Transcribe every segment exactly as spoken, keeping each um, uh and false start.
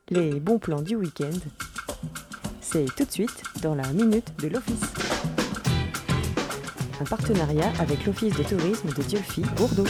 Les bons plans du week-end, c'est tout de suite dans la Minute de l'Office. Un partenariat avec l'Office de tourisme de Dieulefit, Bordeaux.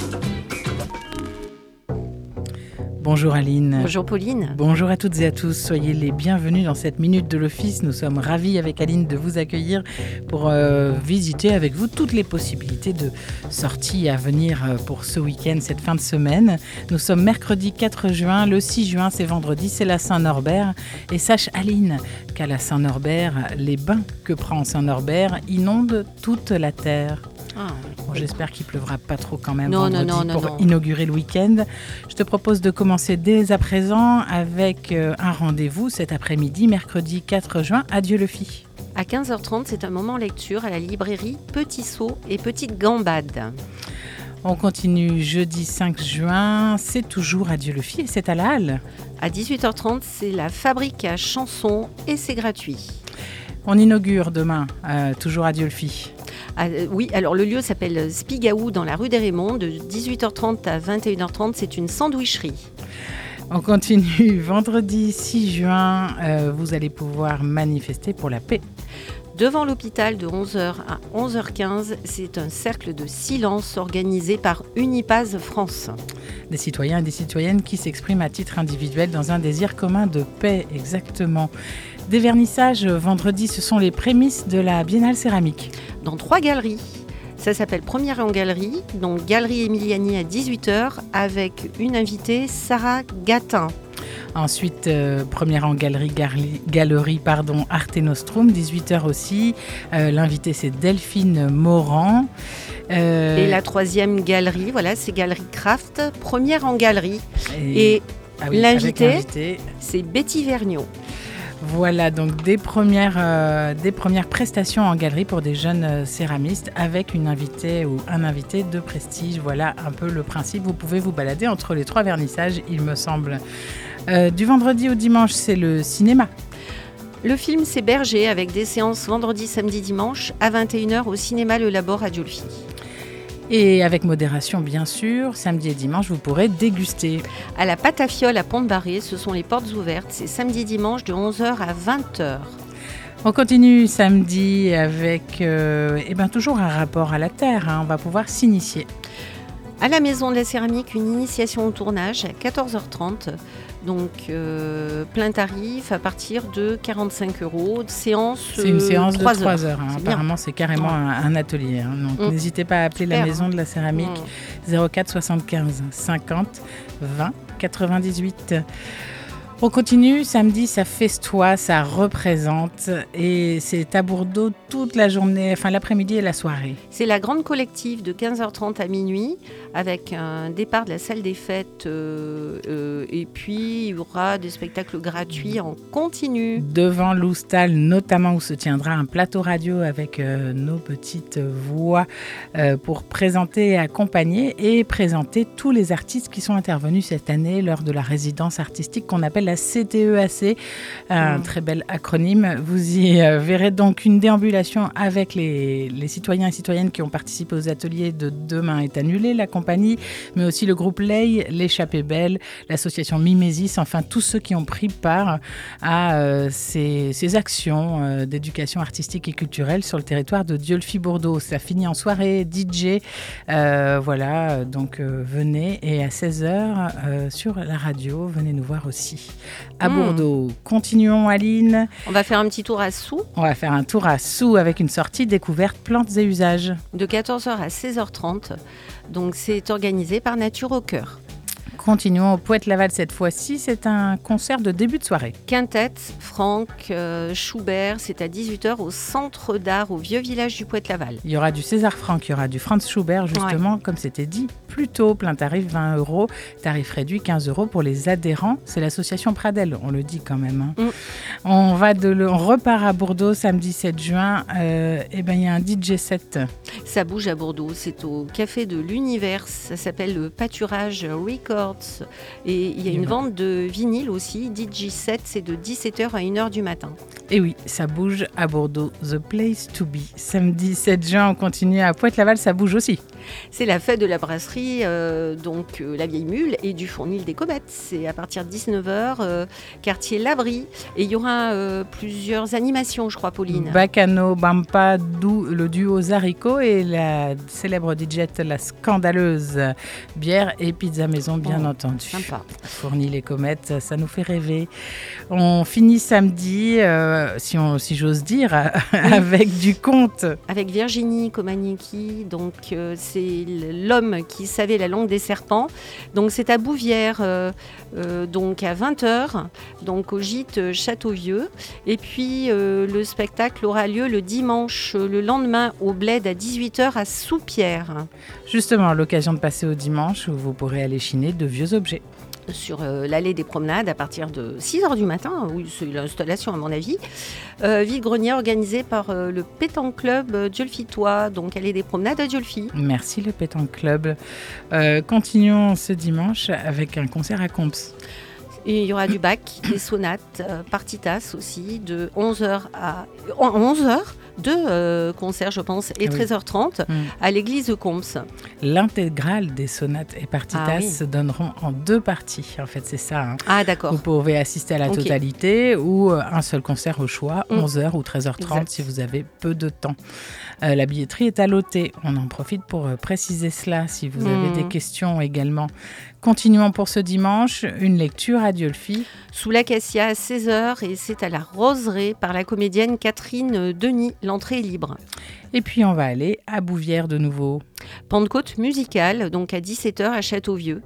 Bonjour Aline. Bonjour Pauline. Bonjour à toutes et à tous. Soyez les bienvenus dans cette Minute de l'Office. Nous sommes ravis avec Aline de vous accueillir pour euh, visiter avec vous toutes les possibilités de sorties à venir euh, pour ce week-end, cette fin de semaine. Nous sommes mercredi quatre juin. Le six juin, c'est vendredi, c'est la Saint-Norbert. Et sache Aline qu'à la Saint-Norbert, les bains que prend Saint-Norbert inondent toute la terre. Ah, bon, j'espère qu'il pleuvra pas trop quand même non, vendredi non, non, pour non, non. inaugurer le week-end. Je te propose de commencer dès à présent avec euh, un rendez-vous cet après-midi, mercredi quatre juin, à Dieulefit. À quinze heures trente, c'est un moment lecture à la librairie Petit Saut et Petite Gambade. On continue jeudi cinq juin, c'est toujours à Dieulefit et c'est à la Halle. À dix-huit heures trente, c'est la fabrique à chansons et c'est gratuit. On inaugure demain, euh, toujours à Dieulefit. Ah, euh, oui, alors le lieu s'appelle Spigaou dans la rue des Raymonds. De dix-huit heures trente à vingt et une heures trente, c'est une sandwicherie. On continue vendredi six juin, euh, vous allez pouvoir manifester pour la paix. Devant l'hôpital de onze heures à onze heures quinze, c'est un cercle de silence organisé par Unipaz France. Des citoyens et des citoyennes qui s'expriment à titre individuel dans un désir commun de paix, exactement. Des vernissages vendredi, ce sont les prémices de la Biennale céramique. Dans trois galeries. Ça s'appelle Première en Galerie, donc Galerie Emiliani à dix-huit heures avec une invitée, Sarah Gatin. Ensuite, euh, première en galerie, galerie, galerie pardon, Arte Nostrum, dix-huit heures aussi. Euh, l'invitée, c'est Delphine Morand. Euh, et la troisième galerie, voilà, c'est Galerie Craft, première en galerie. Et, et ah oui, l'invitée, c'est Betty Vergniaud. Voilà, donc des premières, euh, des premières prestations en galerie pour des jeunes euh, céramistes avec une invitée ou un invité de prestige. Voilà un peu le principe. Vous pouvez vous balader entre les trois vernissages, il me semble. Euh, du vendredi au dimanche, c'est le cinéma. Le film, c'est Berger avec des séances vendredi, samedi, dimanche à vingt et une heures au cinéma Le Labor à Dieulefit. Et avec modération, bien sûr, samedi et dimanche, vous pourrez déguster. À la Pâte à Fiole à Pont-de-Barré, ce sont les portes ouvertes. C'est samedi dimanche de onze heures à vingt heures. On continue samedi avec euh, eh ben, toujours un rapport à la terre. Hein. On va pouvoir s'initier. À la Maison de la Céramique, une initiation au tournage à quatorze heures trente. Donc, euh, plein tarif à partir de quarante-cinq euros. Séance, c'est une séance trois de trois heures. heures hein. C'est Apparemment, c'est carrément ouais. un, un atelier. Hein. Donc, mmh. n'hésitez pas à appeler Super. La Maison de la Céramique mmh. zéro quatre soixante-quinze cinquante vingt quatre-vingt-dix-huit. On continue, samedi, ça festoie, ça représente et c'est à Bordeaux toute la journée, enfin l'après-midi et la soirée. C'est la grande collective de quinze heures trente à minuit avec un départ de la salle des fêtes euh, euh, et puis il y aura des spectacles gratuits en continu. Devant l'Oustal notamment où se tiendra un plateau radio avec euh, nos petites voix euh, pour présenter et accompagner et présenter tous les artistes qui sont intervenus cette année lors de la résidence artistique qu'on appelle la C T E A C, un mmh. très bel acronyme. Vous y euh, verrez donc une déambulation avec les, les citoyens et citoyennes qui ont participé aux ateliers de Demain est annulé, la compagnie, mais aussi le groupe Ley, l'Échappée Belle, l'association Mimésis, enfin tous ceux qui ont pris part à euh, ces, ces actions euh, d'éducation artistique et culturelle sur le territoire de Dieulefit-Bordeaux. Ça finit en soirée D J, euh, voilà, donc euh, venez et à seize heures euh, sur la radio, venez nous voir aussi. À mmh. Bordeaux. Continuons, Aline. On va faire un petit tour à Soux. On va faire un tour à Soux avec une sortie découverte plantes et usages. De quatorze heures à seize heures trente. Donc, c'est organisé par Nature au Cœur. Continuons au Poète-Laval cette fois-ci, c'est un concert de début de soirée. Quintette, Franck, euh, Schubert, c'est à dix-huit heures au Centre d'Art au Vieux Village du Poète-Laval. Il y aura du César Franck, il y aura du Franz Schubert justement, ouais. comme c'était dit plus tôt, plein tarif vingt euros, tarif réduit quinze euros pour les adhérents. C'est l'association Pradel, on le dit quand même. Hein. Mm. On, va de le, on repart à Bordeaux samedi sept juin, euh, et ben il y a un D J set. Ça bouge à Bordeaux, c'est au Café de l'Univers, ça s'appelle le Pâturage Record. Records. Et il y a une vente de vinyle aussi. D J sept, c'est de dix-sept heures à une heure du matin. Et oui, ça bouge à Bordeaux. The place to be. Samedi sept juin, on continue à Pointe-Laval, ça bouge aussi. C'est la fête de la brasserie, euh, donc euh, la Vieille Mule et du Fournil des Comettes. C'est à partir de dix-neuf heures, euh, quartier Labri. Et il y aura euh, plusieurs animations, je crois, Pauline. Bacano, Bampa, dou, le duo Zarico et la célèbre D J, la scandaleuse bière et pizza maison, bien Oh, entendu. sympa. Fournil les Comettes, ça nous fait rêver. On finit samedi, euh, si, on, si j'ose dire, avec du conte. Avec Virginie Komanicki, donc euh, c'est l'homme qui savait la langue des serpents. Donc c'est à Bouvières, euh, euh, donc à vingt heures, donc au gîte Châteauvieux. Et puis euh, le spectacle aura lieu le dimanche, le lendemain au Bled à dix-huit heures à Soupierre. Justement, l'occasion de passer au dimanche où vous pourrez aller chiner de vieux objets. Sur euh, l'allée des promenades à partir de six heures du matin, oui, c'est l'installation à mon avis. Euh, vide-grenier organisé par euh, le Pétanque Club euh, Diolfitois, donc allée des promenades à Diolfi. Merci le Pétanque Club. Euh, continuons ce dimanche avec un concert à Comps. Et il y aura du bac, des sonates, euh, partitas aussi, de onze heures à onze heures, deux euh, concerts je pense, et Ah oui. treize heures trente Mm. à l'église de Comps. L'intégrale des sonates et partitas Ah oui. se donneront en deux parties. En fait, c'est ça. Hein. Ah d'accord. Vous pouvez assister à la Ok. totalité ou euh, un seul concert au choix, Mm. onze heures ou treize heures trente Exact. si vous avez peu de temps. Euh, la billetterie est à l'Oté. On en profite pour euh, préciser cela si vous avez Mm. des questions également. Continuons pour ce dimanche, une lecture à Diolfi. Sous l'acacia à seize heures et c'est à la Roseraie par la comédienne Catherine Denis. L'entrée est libre. Et puis on va aller à Bouvières de nouveau. Pentecôte musicale, donc à dix-sept heures à Châteauvieux.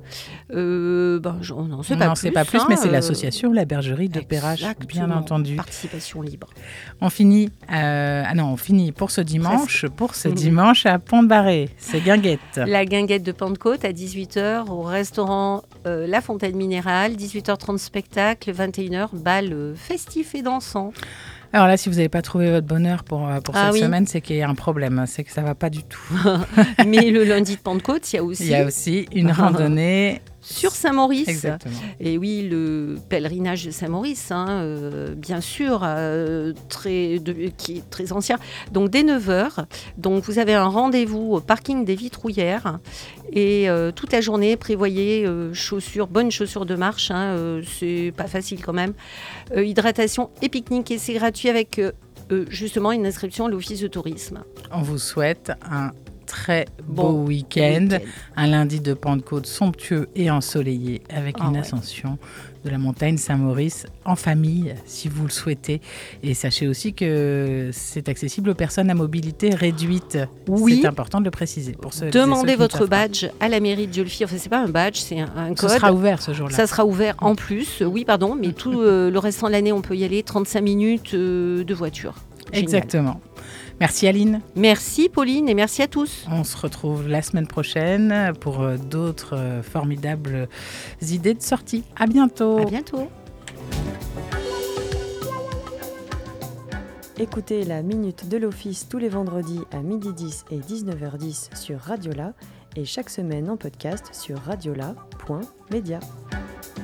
Euh, ben, je- on n'en sait On pas n'en plus. sait pas plus, hein, mais c'est euh, l'association La Bergerie de Perrache, bien exactement. entendu. Participation libre. On finit, euh, ah non, on finit pour ce dimanche, pour ce Mhm. dimanche à Pont-de-Barré, c'est Guinguette. La guinguette de Pentecôte à dix-huit heures au restaurant euh, La Fontaine Minérale, dix-huit heures trente spectacle, vingt et une heures bal euh, festif et dansant. Alors là, si vous n'avez pas trouvé votre bonheur pour, euh, pour Ah cette oui. semaine, c'est qu'il y a un problème, c'est que ça ne va pas du tout. Mais le lundi de Pentecôte, il y a aussi Il y a aussi une randonnée. sur Saint-Maurice. Exactement. Et oui, le pèlerinage de Saint-Maurice, hein, euh, bien sûr, euh, très, de, qui est très ancien. Donc dès neuf heures, donc vous avez un rendez-vous au parking des Vitrouillères. Et euh, toute la journée, prévoyez euh, chaussures, bonnes chaussures de marche, hein, euh, c'est pas facile quand même. Euh, hydratation et pique-nique, et c'est gratuit avec euh, euh, justement une inscription à l'office de tourisme. On vous souhaite un très beau Bon week-end, week-end. un lundi de Pentecôte somptueux et ensoleillé avec Ah une ouais. ascension de la montagne Saint-Maurice en famille si vous le souhaitez. Et sachez aussi que c'est accessible aux personnes à mobilité réduite. Oui. C'est important de le préciser. Pour ceux, Demandez ceux qui ne votre savent pas. badge à la mairie de Diolfi. Enfin, c'est pas un badge, c'est un, un Ce code. sera ouvert ce jour-là. Ça sera ouvert en plus, euh, oui, pardon, mais tout euh, le restant de l'année, on peut y aller, trente-cinq minutes euh, de voiture. Génial. Exactement. Merci Aline. Merci Pauline et merci à tous. On se retrouve la semaine prochaine pour euh, d'autres euh, formidables idées de sortie. À bientôt. À bientôt. Écoutez la Minute de l'Office tous les vendredis à midi dix et dix-neuf heures dix sur Radiola et chaque semaine en podcast sur radiola point media.